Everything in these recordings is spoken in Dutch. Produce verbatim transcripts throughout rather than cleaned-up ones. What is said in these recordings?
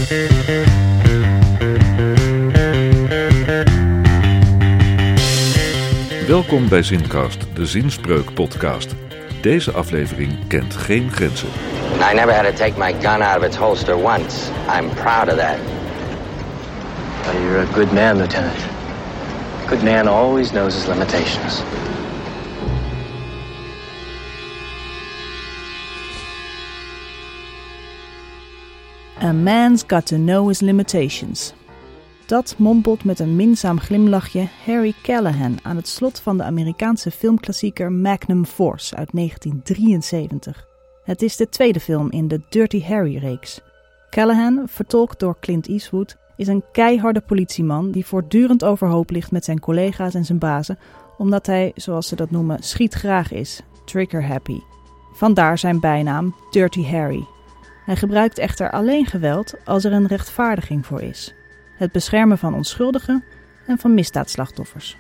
Welkom bij Zincast, de Zinspreuk-podcast. Deze aflevering kent geen grenzen. I never had to take my gun out of its holster once. I'm proud of that. Well, you're a good man, Lieutenant. A good man always knows his limitations. A man's got to know his limitations. Dat mompelt met een minzaam glimlachje Harry Callahan aan het slot van de Amerikaanse filmklassieker Magnum Force uit negentien drieënzeventig. Het is de tweede film in de Dirty Harry-reeks. Callahan, vertolkt door Clint Eastwood, is een keiharde politieman die voortdurend overhoop ligt met zijn collega's en zijn bazen, omdat hij, zoals ze dat noemen, schietgraag is, trigger happy. Vandaar zijn bijnaam Dirty Harry. Hij gebruikt echter alleen geweld als er een rechtvaardiging voor is. Het beschermen van onschuldigen en van misdaadslachtoffers.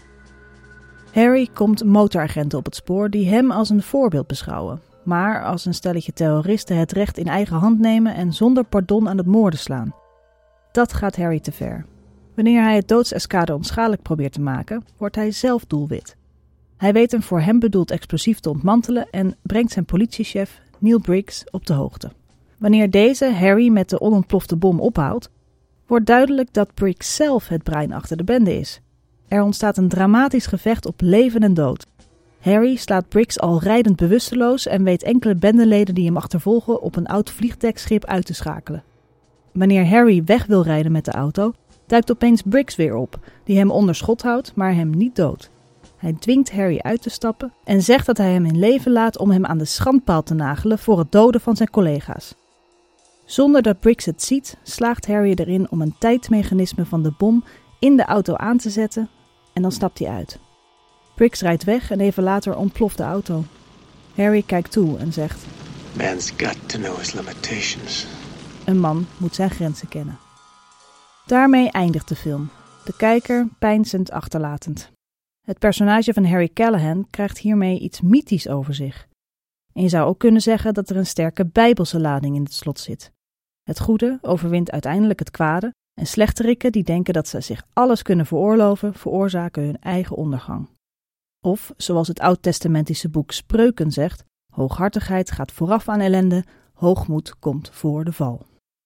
Harry komt motoragenten op het spoor die hem als een voorbeeld beschouwen, maar als een stelletje terroristen het recht in eigen hand nemen en zonder pardon aan het moorden slaan. Dat gaat Harry te ver. Wanneer hij het doodseskader onschadelijk probeert te maken, wordt hij zelf doelwit. Hij weet een voor hem bedoeld explosief te ontmantelen en brengt zijn politiechef Neil Briggs op de hoogte. Wanneer deze Harry met de onontplofte bom ophoudt, wordt duidelijk dat Briggs zelf het brein achter de bende is. Er ontstaat een dramatisch gevecht op leven en dood. Harry slaat Briggs al rijdend bewusteloos en weet enkele bendeleden die hem achtervolgen op een oud vliegdekschip uit te schakelen. Wanneer Harry weg wil rijden met de auto, duikt opeens Briggs weer op, die hem onder schot houdt, maar hem niet doodt. Hij dwingt Harry uit te stappen en zegt dat hij hem in leven laat om hem aan de schandpaal te nagelen voor het doden van zijn collega's. Zonder dat Briggs het ziet, slaagt Harry erin om een tijdmechanisme van de bom in de auto aan te zetten en dan stapt hij uit. Briggs rijdt weg en even later ontploft de auto. Harry kijkt toe en zegt: Man's got to know his limitations. Een man moet zijn grenzen kennen. Daarmee eindigt de film, de kijker peinzend achterlatend. Het personage van Harry Callahan krijgt hiermee iets mythisch over zich. En je zou ook kunnen zeggen dat er een sterke bijbelse lading in het slot zit. Het goede overwint uiteindelijk het kwade en slechterikken die denken dat ze zich alles kunnen veroorloven, veroorzaken hun eigen ondergang. Of, zoals het oud-testamentische boek Spreuken zegt, hooghartigheid gaat vooraf aan ellende, hoogmoed komt voor de val.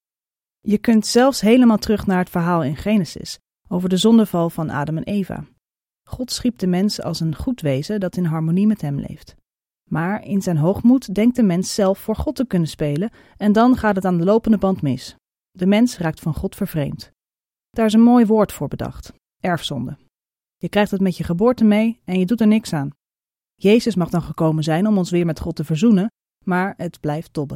Je kunt zelfs helemaal terug naar het verhaal in Genesis, over de zondeval van Adam en Eva. God schiep de mens als een goed wezen dat in harmonie met hem leeft. Maar in zijn hoogmoed denkt de mens zelf voor God te kunnen spelen en dan gaat het aan de lopende band mis. De mens raakt van God vervreemd. Daar is een mooi woord voor bedacht: erfzonde. Je krijgt het met je geboorte mee en je doet er niks aan. Jezus mag dan gekomen zijn om ons weer met God te verzoenen, maar het blijft tobben.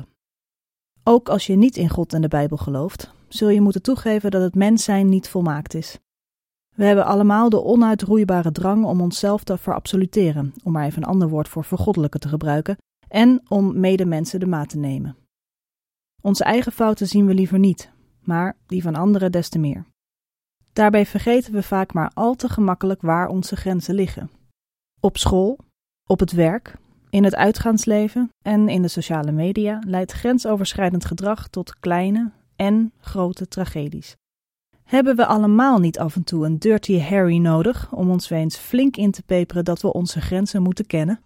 Ook als je niet in God en de Bijbel gelooft, zul je moeten toegeven dat het mens zijn niet volmaakt is. We hebben allemaal de onuitroeibare drang om onszelf te verabsoluteren, om maar even een ander woord voor vergoddelijken te gebruiken, en om medemensen de maat te nemen. Onze eigen fouten zien we liever niet, maar die van anderen des te meer. Daarbij vergeten we vaak maar al te gemakkelijk waar onze grenzen liggen. Op school, op het werk, in het uitgaansleven en in de sociale media leidt grensoverschrijdend gedrag tot kleine en grote tragedies. Hebben we allemaal niet af en toe een Dirty Harry nodig om ons weer eens flink in te peperen dat we onze grenzen moeten kennen?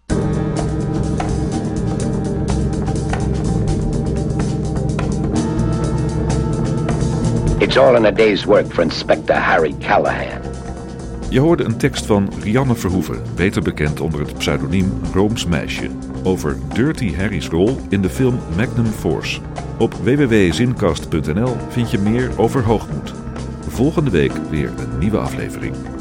It's all in a day's work for Inspector Harry Callahan. Je hoorde een tekst van Rianne Verhoeven, beter bekend onder het pseudoniem Rooms Meisje, over Dirty Harry's rol in de film Magnum Force. Op w w w punt zincast punt n l vind je meer over hoogmoed. Volgende week weer een nieuwe aflevering.